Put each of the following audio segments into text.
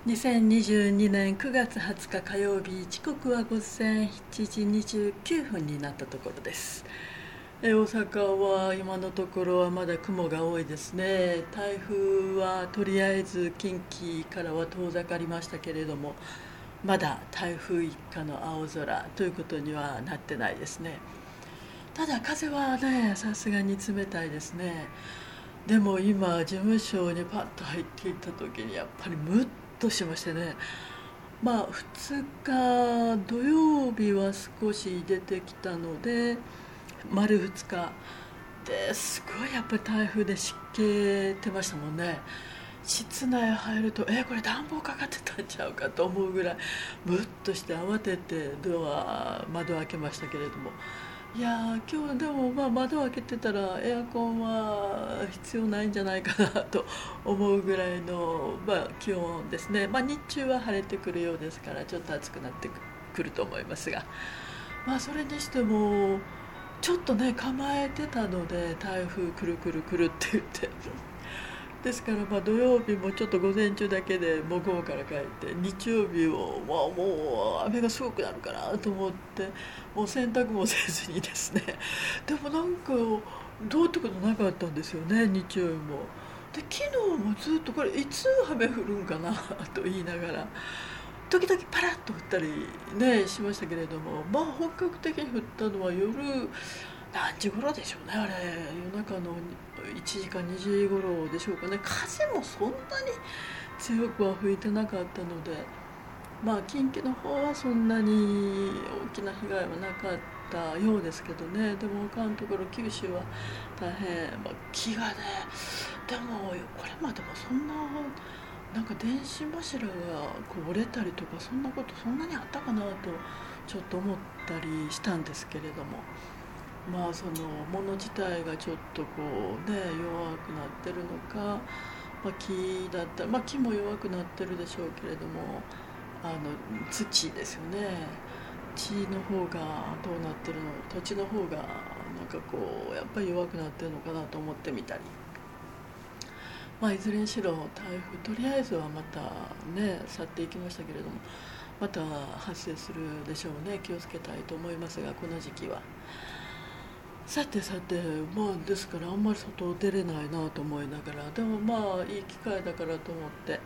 2022年9月20日火曜日、時刻は午前7時29分になったところです。大阪は今のところはまだ雲が多いですね。台風はとりあえず近畿からは遠ざかりましたけれども、まだ台風一過の青空ということにはなってないですね。ただ風はね、さすがに冷たいですね。でも今事務所にパッと入っていった時にやっぱりムッとしましてね。2日土曜日は少し出てきたので丸2日ですごいやっぱり台風で湿気てましたもんね。室内入るとこれ暖房かかってたんちゃうかと思うぐらいムッとして慌てて窓開けましたけれども、いやー今日でも窓開けてたらエアコンは必要ないんじゃないかなと思うぐらいの、気温ですね。日中は晴れてくるようですからちょっと暑くなってくると思いますが、それにしてもちょっとね構えてたので台風来る来る来るって言ってですから土曜日もちょっと午前中だけでもう午後から帰って日曜日を、もう雨がすごくなるかなと思ってもう洗濯もせずにですね。でもなんかどうってことなかったんですよね、日曜日も。で昨日もずっとこれいつ雨降るんかなと言いながら時々パラッと降ったりねしましたけれども、本格的に降ったのは夜何時頃でしょうね、あれ夜中の1時か2時頃でしょうかね。風もそんなに強くは吹いてなかったので、近畿の方はそんなに大きな被害はなかったようですけどね。でも他のところ九州は大変、木がね、でもこれまでもそんななんか電信柱がこう折れたりとかそんなことそんなにあったかなとちょっと思ったりしたんですけれども、そのもの自体がちょっとこうね弱くなってるのか、木だったら、木も弱くなってるでしょうけれども、土ですよね。地の方がどうなってるの、土地の方がなんかこうやっぱり弱くなってるのかなと思ってみたり、いずれにしろ台風とりあえずはまたね去っていきましたけれども、また発生するでしょうね。気をつけたいと思いますが、この時期は。さてさて、ですからあんまり外出れないなと思いながら、でもいい機会だからと思って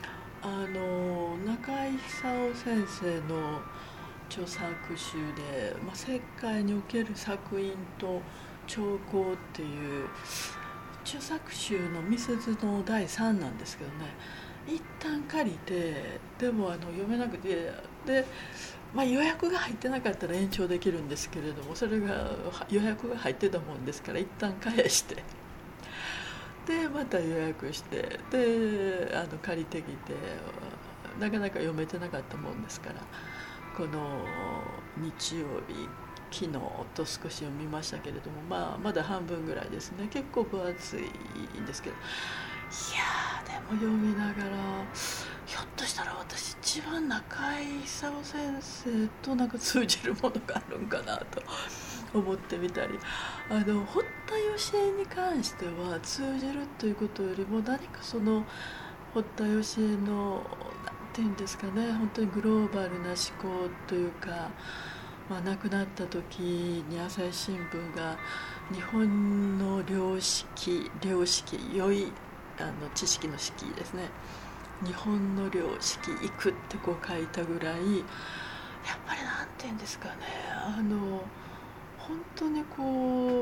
中井久夫先生の著作集で、世界における作品と兆候っていう著作集のみすゞの第3なんですけどね、一旦借りて、でも読めなくて、で、予約が入ってなかったら延長できるんですけれども、それが予約が入ってたもんですから一旦返してでまた予約してで借りてきて、なかなか読めてなかったもんですから、この日曜日昨日と少し読みましたけれども、まだ半分ぐらいですね。結構分厚いんですけど、いやでも読みながらひょっとしたら私一番中井久夫先生となんか通じるものがあるんかなと思ってみたり、堀田芳恵に関しては通じるということよりも、何かその堀田芳恵のなんていうんですかね、本当にグローバルな思考というか、亡くなった時に朝日新聞が日本の良識良い知識の識ですね、日本の良識行くってこう書いたぐらい、やっぱりなんていうんですかね、本当にこう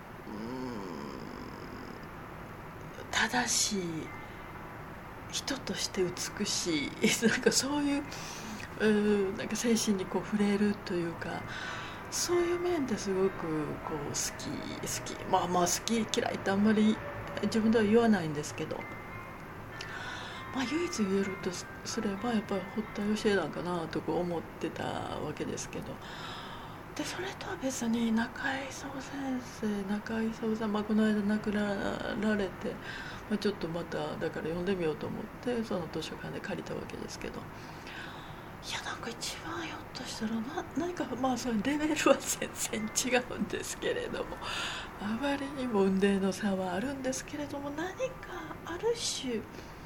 正しい人として美しいなんかそういうなんか精神にこう触れるというか、そういう面ですごくこう好き嫌いってあんまり自分では言わないんですけど、唯一言えるとすればやっぱり堀田芳恵なんかなと思ってたわけですけど、でそれとは別に中井久夫さん、この間亡くなられて、ちょっとまただから読んでみようと思ってその図書館で借りたわけですけど、いやなんか一番ひょっとしたら何かそのレベルは全然違うんですけれども、あまりにも雲泥の差はあるんですけれども、何かある種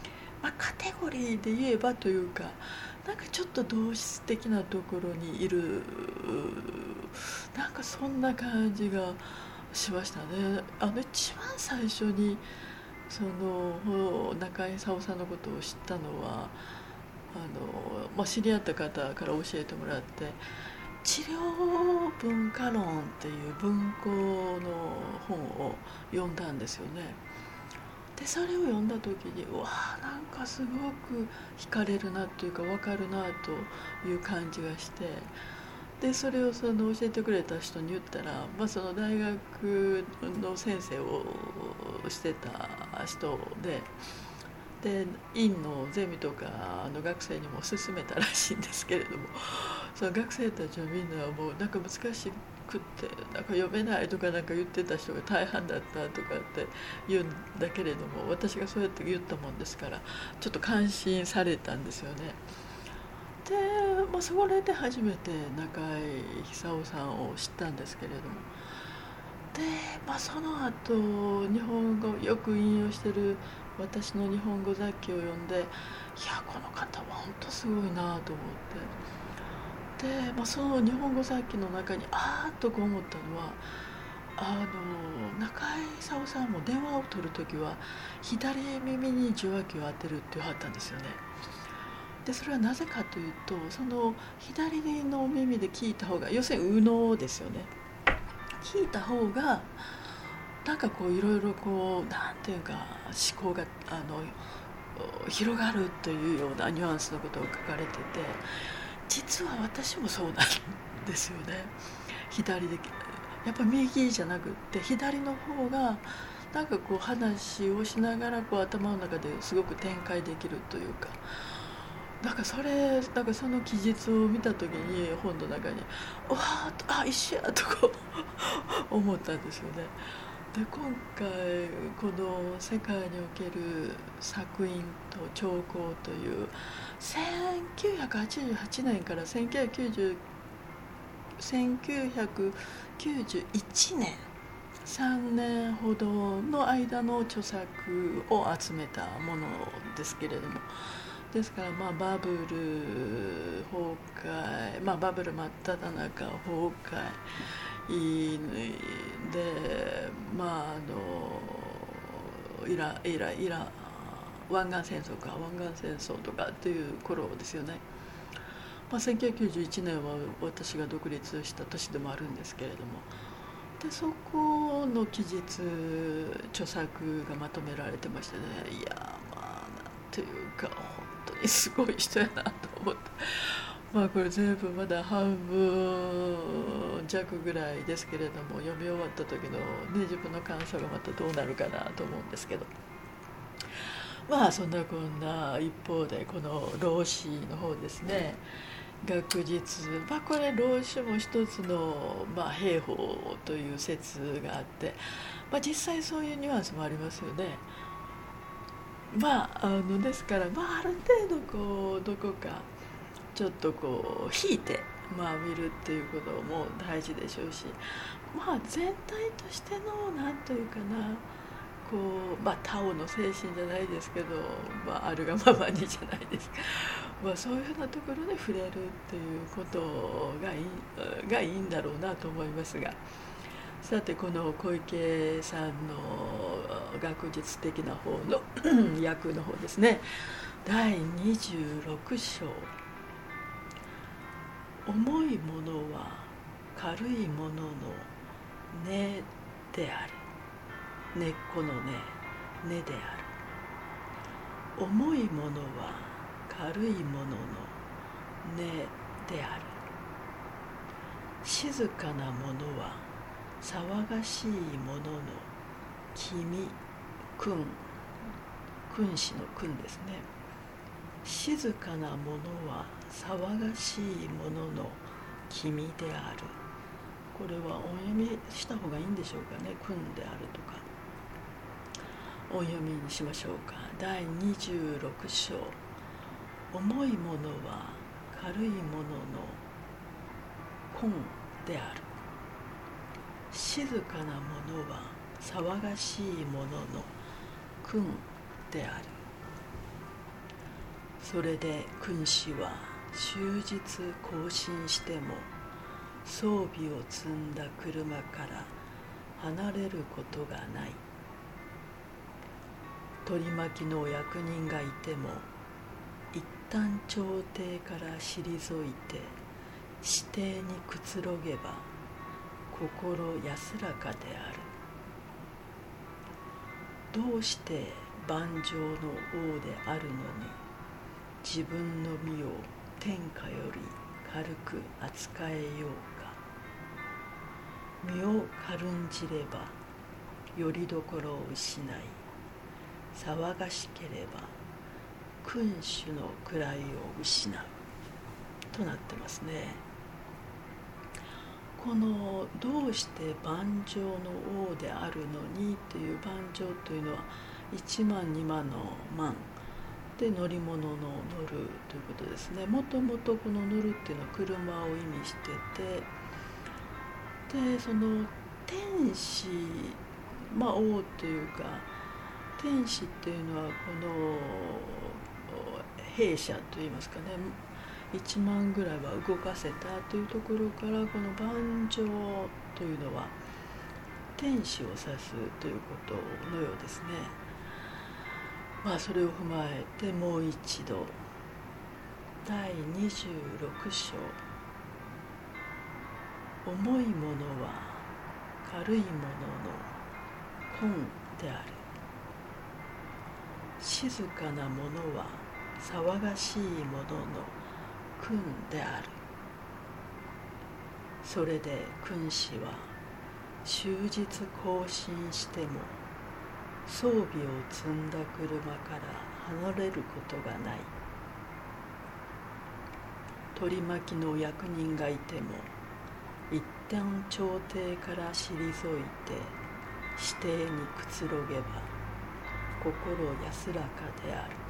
カテゴリーで言えばというか、なんかちょっと同質的なところにいる、なんかそんな感じがしましたね。一番最初にその中井沙央さんのことを知ったのは、知り合った方から教えてもらって、治療文化論っていう文庫の本を読んだんですよね。でそれを読んだ時に、うわー、なんかすごく惹かれるなというか分かるなという感じがして、でそれを教えてくれた人に言ったら、その大学の先生をしてた人で院のゼミとかの学生にも勧めたらしいんですけれども、その学生たちはみんなもうなんか難しくってなんか読めないとかなんか言ってた人が大半だったとかって言うんだけれども、私がそうやって言ったもんですからちょっと感心されたんですよね。で、それで初めて中井久夫さんを知ったんですけれども、で、その後日本語よく引用してる私の日本語雑記を読んで、いやこの方は本当すごいなと思って、で、その日本語雑記の中にあーっとこう思ったのは、中井久夫さんも電話を取るときは左耳に受話器を当てるって言わはったんですよね。でそれはなぜかというと、その左の耳で聞いた方が、要するに右脳ですよね、聞いた方がなんかこういろいろこうなんていうか思考が広がるというようなニュアンスのことを書かれてて、実は私もそうなんですよね。左でやっぱ右じゃなくって左の方がなんかこう話をしながらこう頭の中ですごく展開できるというか、なんかその記述を見た時に本の中に「わあ、一緒や」とこう思ったんですよね。で今回この世界における作品と彫刻という1988年から1991年3年ほどの間の著作を集めたものですけれども、ですからバブル崩壊、バブル真っ只中崩壊で、イラン湾岸戦争とかっていう頃ですよね。1991年は私が独立した年でもあるんですけれども、でそこの記述著作がまとめられてましてね、いやなんていうか本当にすごい人やなと思って、これ全部まだ半分弱ぐらいですけれども、読み終わった時の、自分の感想がまたどうなるかなと思うんですけど、そんなこんな一方でこの老子の方ですね、学術、これ老子も一つの、兵法という説があって、実際そういうニュアンスもありますよね。ですから、ある程度こうどこかちょっとこう引いて、見るっていうことも大事でしょうし、全体としてのなんというかな、こうタオの精神じゃないですけど、あるがままにじゃないですか、そういうふうなところで触れるっていうことがいいんだろうなと思いますが、さてこの小池さんの学術的な方の訳の方ですね、第26章、重いものは軽いものの根である。根っこの根である。重いものは軽いものの根である。静かなものは騒がしいものの君、君子の君ですね。静かなものは騒がしいものの君である。これは音読みした方がいいんでしょうかね。君であるとか音読みにしましょうか。第26章、重いものは軽いものの根である。静かなものは騒がしいものの君である。 それで君子は終日行進しても装備を積んだ車から離れることがない。取り巻きの役人がいても一旦朝廷から退いて私邸にくつろげば心安らかである。どうして万丈の王であるのに自分の身を天下より軽く扱えようか。身を軽んじればよりどころを失い、騒がしければ君主の位を失うとなってますね。このどうして万丈の王であるのにという万丈というのは1万2万の万で乗り物の乗るということですね。もともとこの乗るっていうのは車を意味してて、でその天子、王というか天子っていうのはこの兵舎といいますかね、1万ぐらいは動かせたというところから、この万丈というのは天使を指すということのようですね。それを踏まえてもう一度第26章、重いものは軽いものの根である。静かなものは騒がしいものの君である。それで君子は終日行進しても装備を積んだ車から離れることがない。取り巻きの役人がいても一旦朝廷から退いて私邸にくつろげば心安らかである。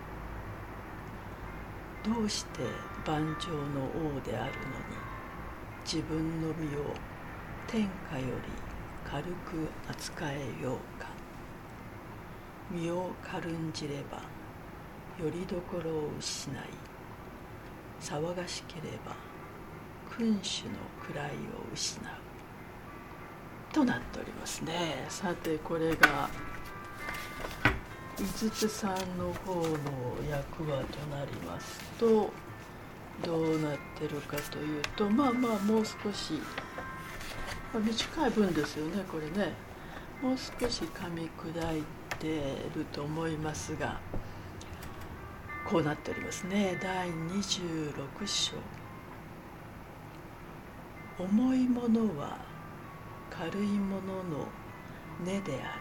どうして万丈の王であるのに自分の身を天下より軽く扱えようか。身を軽んじればよりどころを失い、騒がしければ君主の位を失うとなっておりますね。さてこれが井筒さんの方の役はとなりますとどうなってるかというと、もう少し、短い文ですよねこれね。もう少し噛み砕いてると思いますが、こうなっておりますね。第26章、重いものは軽いものの根である。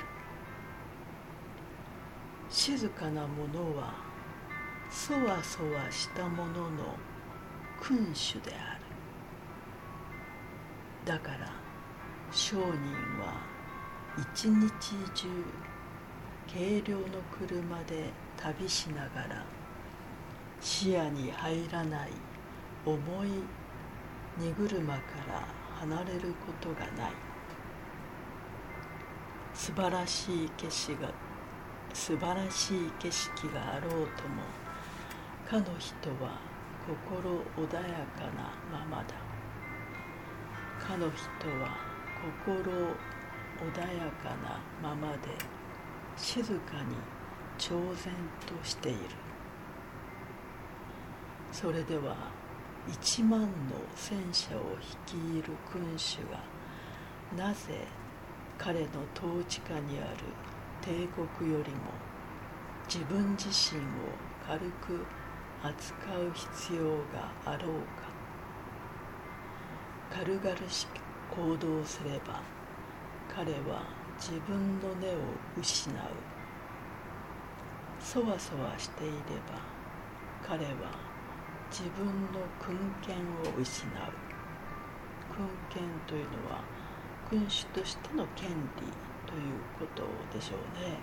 静かなものはそわそわしたものの君主である。だから商人は一日中軽量の車で旅しながら視野に入らない重い荷車から離れることがない。素晴らしい景色があろうともかの人は心穏やかなままだ。かの人は心穏やかなままで静かに超然としている。それでは1万の戦車を率いる君主がなぜ彼の統治下にある帝国よりも自分自身を軽く扱う必要があろうか。軽々しく行動すれば彼は自分の根を失う。そわそわしていれば彼は自分の君権を失う。君権というのは君主としての権利ということでしょうね。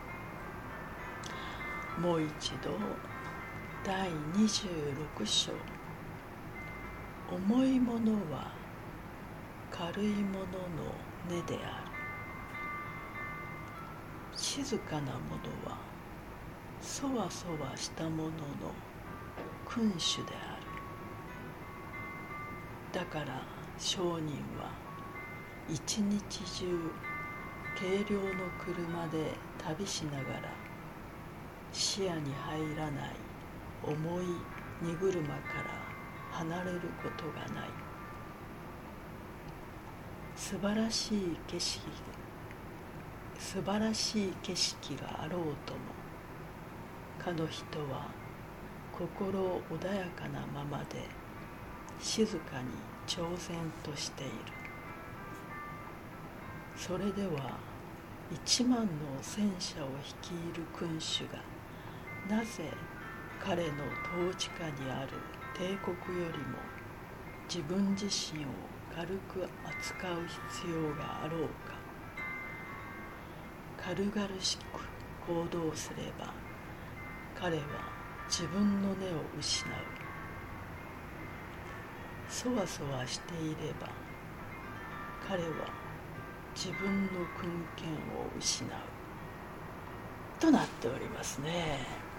もう一度第26章、重いものは軽いものの根である。静かなものはそわそわしたものの君主である。だから商人は一日中軽量の車で旅しながら視野に入らない重い荷車から離れることがない。素晴らしい景色があろうとも、かの人は心穏やかなままで静かに挑戦としている。それでは1万の戦車を率いる君主がなぜ彼の統治下にある帝国よりも自分自身を軽く扱う必要があろうか。軽々しく行動すれば彼は自分の根を失う。そわそわしていれば彼は自分の君権を失うとなっておりますね。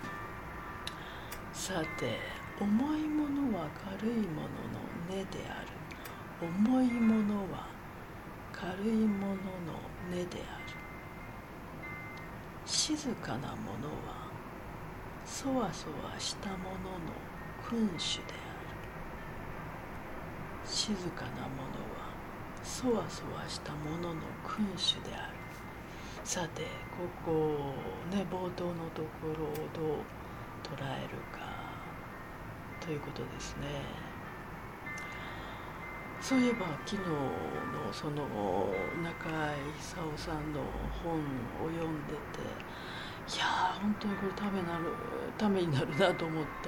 さて、重いものは軽いものの根である。重いものは軽いものの根である。静かなものはそわそわしたものの君主である。静かなものはそわそわしたものの君主である。さて、ここね、冒頭のところをどう捉えるかということですね。そういえば昨日のその中井久夫さんの本を読んでて、いやー本当にこれためになるなと思った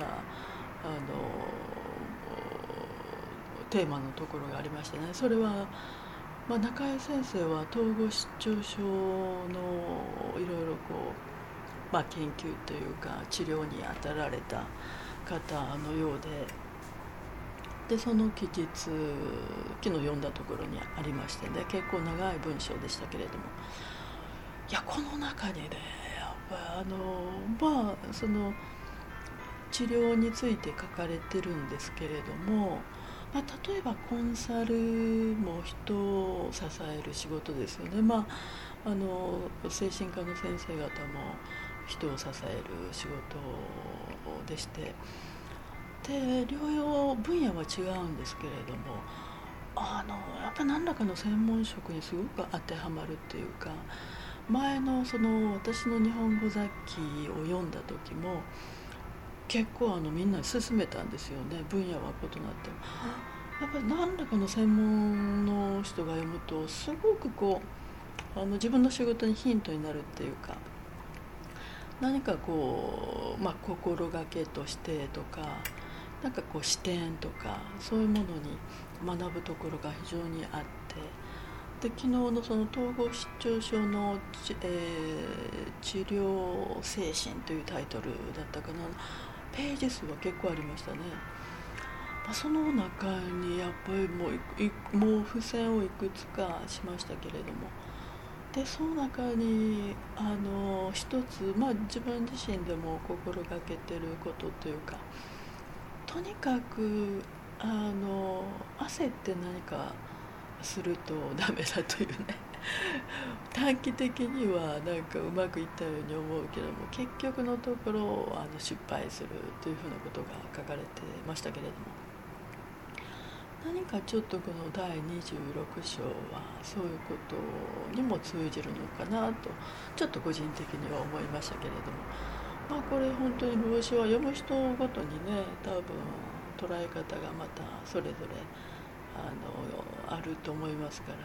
テーマのところがありましてね。それは、中井先生は統合失調症のいろいろ研究というか治療に当たられた方のようで、その記述昨日読んだところにありましてね、結構長い文章でしたけれども、いやこの中にね、やっぱりその治療について書かれてるんですけれども、例えばコンサルも人を支える仕事ですよね。精神科の先生方も人を支える仕事でして、で療養分野は違うんですけれども、やっぱ何らかの専門職にすごく当てはまるっていうか、前のその私の日本語雑記を読んだ時も結構みんなに勧めたんですよね。分野は異なってもやっぱり何らかの専門の人が読むとすごく自分の仕事にヒントになるっていうか、何か心がけとしてとか、なんか視点とかそういうものに学ぶところが非常にあって、で昨日のその統合失調症の治療精神というタイトルだったかな、ページ数は結構ありましたね。その中にやっぱりもう付箋をいくつかしましたけれども、でその中に一つ、自分自身でも心がけてることというか、とにかく焦って何かするとダメだというね短期的にはなんかうまくいったように思うけども、結局のところ失敗するというふうなことが書かれてましたけれども、何かちょっとこの第26章はそういうことにも通じるのかなとちょっと個人的には思いましたけれども、これ本当に老子は読む人ごとにね、多分捉え方がまたそれぞれあると思いますから、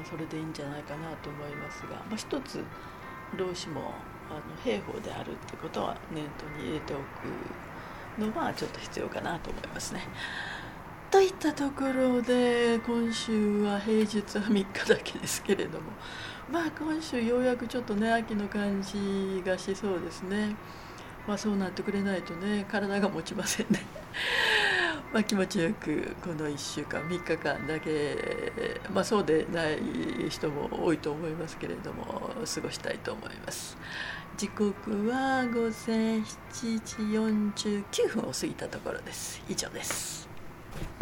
それでいいんじゃないかなと思いますが、一つ老子も兵法であるってことは念頭に入れておくのはちょっと必要かなと思いますね。といったところで、今週は平日は3日だけですけれども、今週ようやくちょっとね秋の感じがしそうですね。そうなってくれないとね体が持ちませんね気持ちよくこの1週間3日間だけ、そうでない人も多いと思いますけれども過ごしたいと思います。時刻は午前7時49分を過ぎたところです。以上です。